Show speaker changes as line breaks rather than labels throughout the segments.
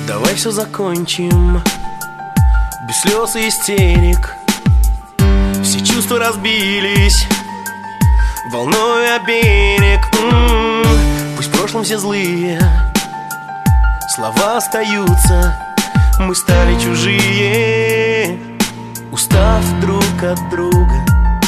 Давай все закончим без слез и истерик. Все чувства разбились волной о берег. Пусть в прошлом все злые слова остаются. Мы стали чужие, устав друг от друга.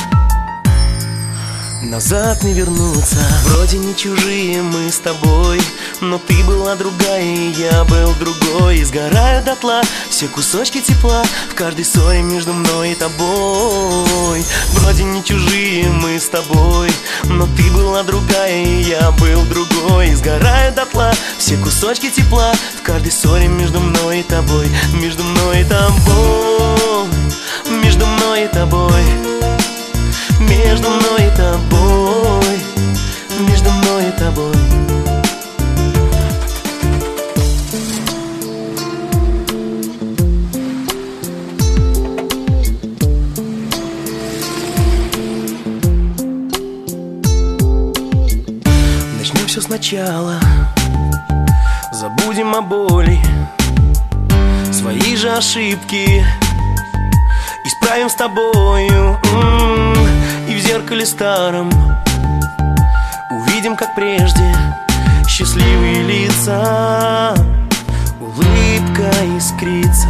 Назад не вернуться. Вроде не чужие мы с тобой, но ты была другая, и я был другой. И сгорают дотла все кусочки тепла в каждой ссоре между мной и тобой. Вроде не чужие мы с тобой, но ты была другая, и я был другой. И сгорают дотла все кусочки тепла в каждой ссоре между мной и тобой. Между мной и тобой, между мной и тобой, между мной и тобой, между мной и тобой. Начнем все сначала, забудем о боли, свои же ошибки исправим с тобою. И в зеркале старом увидим, как прежде, счастливые лица, улыбка искрится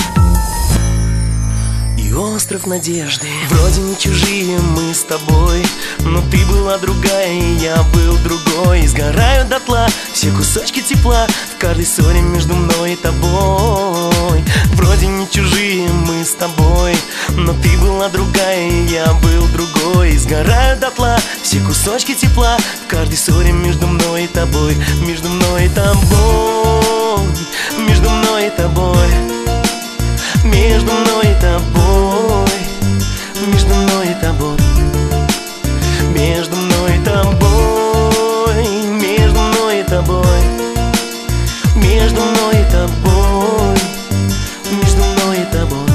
и остров надежды. Вроде не чужие мы с тобой, но ты была другая, и я был другой. И сгорают дотла все кусочки тепла в каждой ссоре между мной и тобой. Вроде не чужие мы с тобой, но ты была другая, и я был другой. И сгорают дотла все кусочки тепла в каждой ссоре между мной и тобой. Между мной и тобой, между мной и тобой, между мной и тобой, между мной и тобой, между мной и тобой, между мной и тобой, между мной и тобой, между мной и тобой.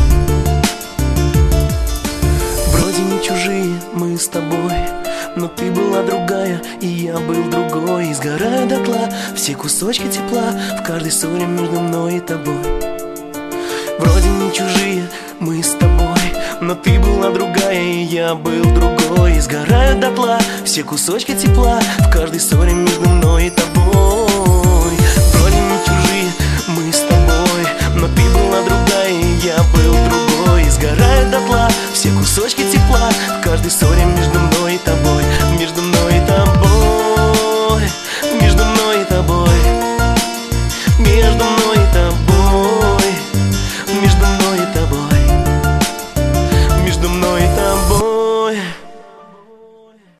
Вроде не чужие мы с тобой, но ты была другая, и я был другой. И сгорают дотла все кусочки тепла в каждой ссоре между мной и тобой. Вроде не чужие мы с тобой, но ты была другая, и я был другой. И сгорают дотла все кусочки тепла в каждой ссоре между мной и тобой.